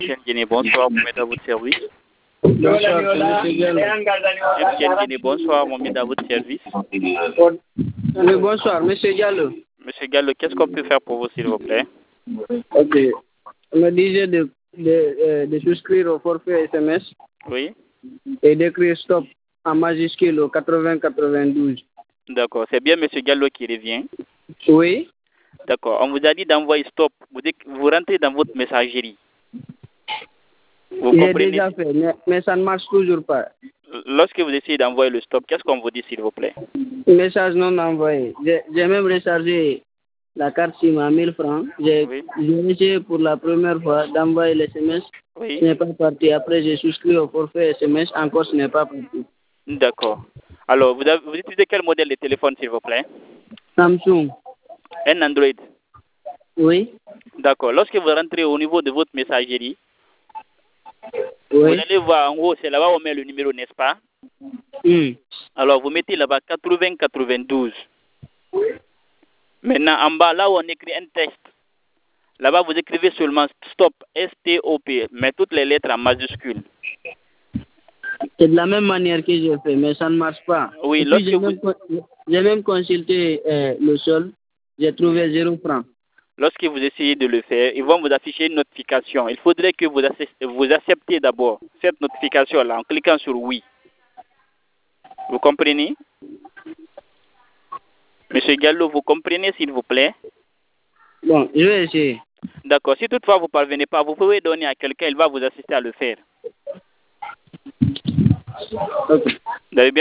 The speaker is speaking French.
Guinée, bonsoir, Mohamed à votre service. Bonsoir, c'est Monsieur Diallo. Guinée, bonsoir, Mohamed à votre service. Oui, bonsoir, Monsieur Diallo. Monsieur Gallo, qu'est-ce qu'on peut faire pour vous, s'il vous plaît? Ok. On me disait de souscrire au forfait SMS Oui. et d'écrire stop en majuscule au 80-92. D'accord, c'est bien Monsieur Gallo qui revient. Oui. D'accord, on vous a dit d'envoyer stop. Vous rentrez dans votre messagerie. Vous J'ai comprenez? déjà fait, mais ça ne marche toujours pas. Lorsque vous essayez d'envoyer le stop, qu'est-ce qu'on vous dit, s'il vous plaît? Message non envoyé. J'ai même rechargé la carte SIM à 1000 francs. J'ai essayé pour la première fois d'envoyer le SMS. Oui. Ce n'est pas parti. Après, j'ai souscrit au forfait SMS. Encore, ce n'est pas parti. D'accord. Alors, vous utilisez quel modèle de téléphone, s'il vous plaît? Samsung. Un Android. Oui. D'accord. Lorsque vous rentrez au niveau de votre messagerie, vous Oui. allez voir en haut, c'est là-bas où on met le numéro, n'est-ce pas? Alors, vous mettez là-bas 80-92. Maintenant, en bas, là où on écrit un texte, là-bas, vous écrivez seulement stop, S-T-O-P, mais toutes les lettres en majuscules. C'est de la même manière que j'ai fait, mais ça ne marche pas. Oui, j'ai même consulté le sol, j'ai trouvé 0 francs. Lorsque vous essayez de le faire, ils vont vous afficher une notification. Il faudrait que vous acceptez d'abord cette notification-là en cliquant sur oui. Vous comprenez? Monsieur Gallo, vous comprenez, s'il vous plaît? Bon, je vais essayer. D'accord. Si toutefois vous ne parvenez pas, vous pouvez donner à quelqu'un, il va vous assister à le faire. Okay. Vous avez bien